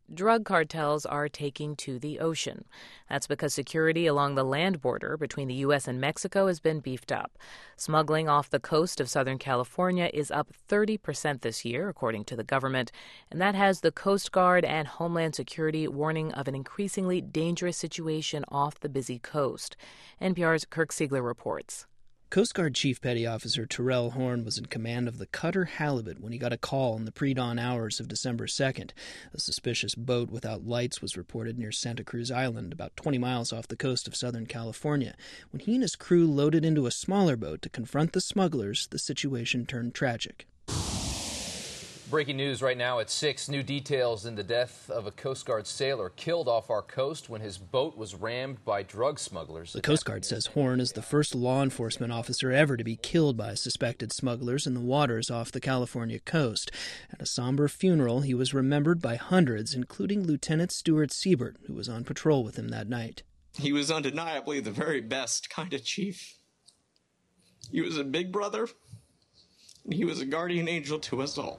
drug cartels are taking to the ocean. That's because security along the land border between the U.S. and Mexico has been beefed up. Smuggling off the coast of Southern California is up 30% this year, according to the government, and that has the Coast Guard and Homeland Security warning of an increasingly dangerous situation off the busy coast. NPR's Kirk Siegler reports. Coast Guard Chief Petty Officer Terrell Horn was in command of the cutter Halibut when he got a call in the pre-dawn hours of December 2nd. A suspicious boat without lights was reported near Santa Cruz Island, about 20 miles off the coast of Southern California. When he and his crew loaded into a smaller boat to confront the smugglers, the situation turned tragic. Breaking news right now at 6. New details in the death of a Coast Guard sailor killed off our coast when his boat was rammed by drug smugglers. The Coast Guard says Horn is the first law enforcement officer ever to be killed by suspected smugglers in the waters off the California coast. At a somber funeral, he was remembered by hundreds, including Lieutenant Stuart Siebert, who was on patrol with him that night. He was undeniably the very best kind of chief. He was a big brother, and he was a guardian angel to us all.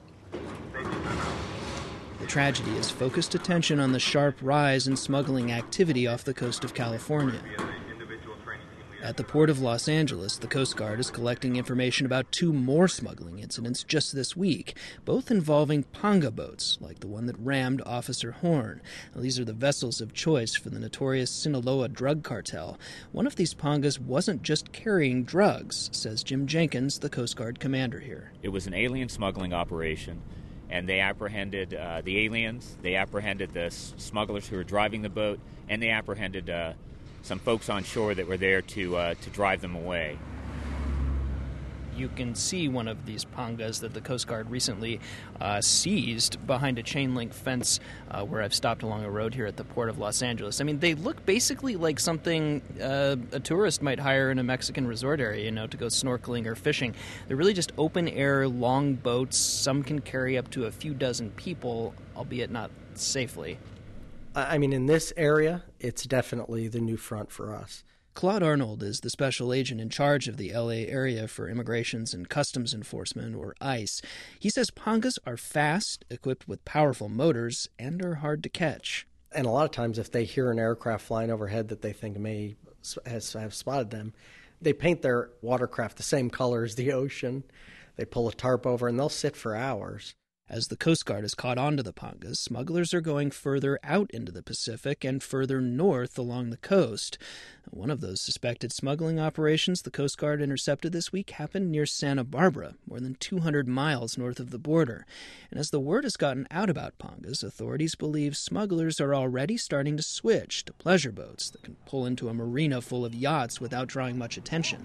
The tragedy has focused attention on the sharp rise in smuggling activity off the coast of California. At the Port of Los Angeles, the Coast Guard is collecting information about 2 more smuggling incidents just this week, both involving panga boats, like the one that rammed Officer Horn. Now, these are the vessels of choice for the notorious Sinaloa drug cartel. One of these pangas wasn't just carrying drugs, says Jim Jenkins, the Coast Guard commander here. It was an alien smuggling operation, and they apprehended the aliens, they apprehended the smugglers who were driving the boat, and they apprehended some folks on shore that were there to drive them away. You can see one of these pangas that the Coast Guard recently seized behind a chain-link fence where I've stopped along a road here at the Port of Los Angeles. I mean, they look basically like something a tourist might hire in a Mexican resort area, to go snorkeling or fishing. They're really just open-air, long boats. Some can carry up to a few dozen people, albeit not safely. I mean, in this area, it's definitely the new front for us. Claude Arnold is the special agent in charge of the L.A. area for Immigrations and Customs Enforcement, or ICE. He says pangas are fast, equipped with powerful motors, and are hard to catch. And a lot of times, if they hear an aircraft flying overhead that they think may have spotted them, they paint their watercraft the same color as the ocean. They pull a tarp over, and they'll sit for hours. As the Coast Guard has caught on to the pangas, smugglers are going further out into the Pacific and further north along the coast. One of those suspected smuggling operations the Coast Guard intercepted this week happened near Santa Barbara, more than 200 miles north of the border. And as the word has gotten out about pangas, authorities believe smugglers are already starting to switch to pleasure boats that can pull into a marina full of yachts without drawing much attention.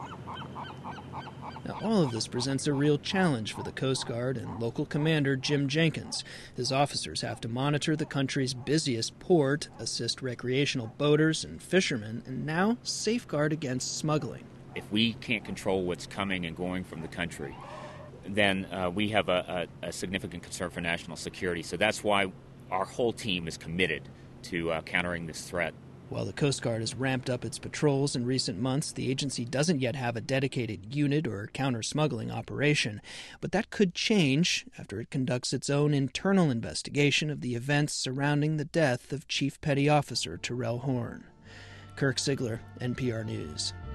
Now, all of this presents a real challenge for the Coast Guard and local commander Jim Jenkins. His officers have to monitor the country's busiest port, assist recreational boaters and fishermen, and now safeguard against smuggling. If we can't control what's coming and going from the country, then we have a significant concern for national security. So that's why our whole team is committed to countering this threat. While the Coast Guard has ramped up its patrols in recent months, the agency doesn't yet have a dedicated unit or counter-smuggling operation. But that could change after it conducts its own internal investigation of the events surrounding the death of Chief Petty Officer Terrell Horn. Kirk Siegler, NPR News.